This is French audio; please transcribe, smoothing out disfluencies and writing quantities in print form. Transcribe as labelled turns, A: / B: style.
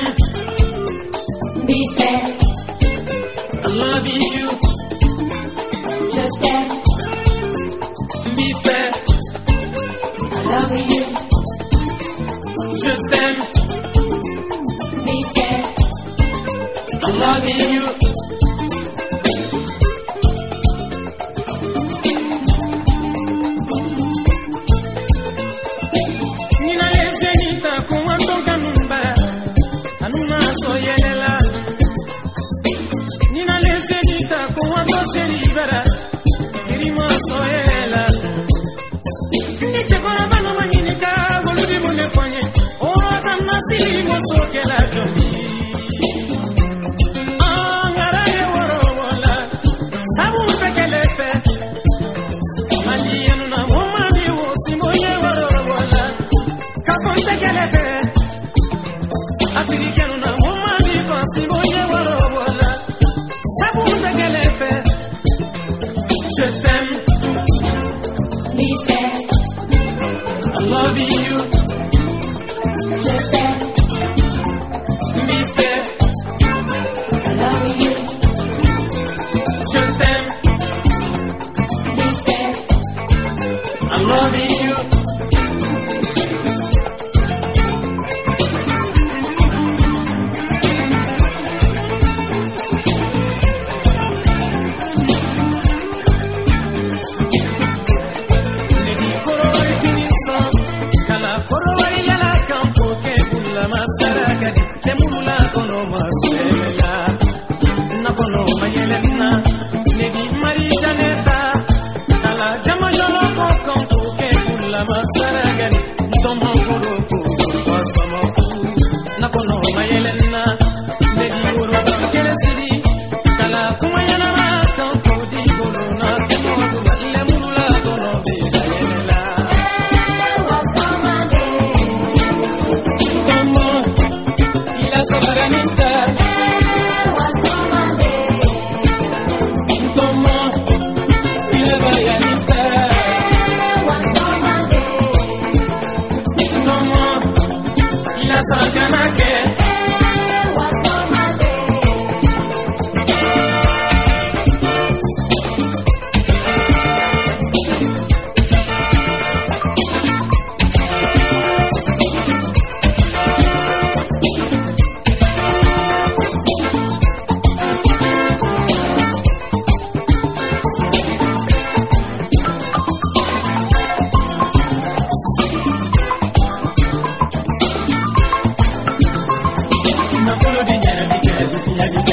A: Be fair.
B: I'm loving you.
A: Just that.
B: Be fair.
A: I love you.
B: Je t'aime.
A: Be fair.
B: I'm loving you. Nina lesenita kuma toka numbara. Anuma soyelela. Nina lesenita kuma toseribara. Kirima soyelela. Nichekora bano manyinika goludi mune kwenye. Ora kama sili mosoke la jombi. Angaraye worowola. Sabu pekelefe. Malienu na mumami wosimboye worowola. Kafonte kelefe. Afrikanu na mumami wosimboye worowola. Sabu pekelefe. Je t'aime.
A: Be fair.
B: I'm loving you.
A: Just that.
B: Be fair.
A: I love you.
B: Je t'aime.
A: Be fair.
B: I'm loving you. Nedi koro finissant, kala koro yala campo ke bulla masaraka di temula kono masela na kono mayelena nedi mari janeta kala jama jolo ko campo ke bulla masaraka di tomo koro ko wasama fu na kono mayelena nedi koro kele sidi kala kuma yana campo di kono na temo le mula kono be mayela tomo ila sabaranita tomo ila bayanita tomo ila sakanake Nakolo di nyana di kere di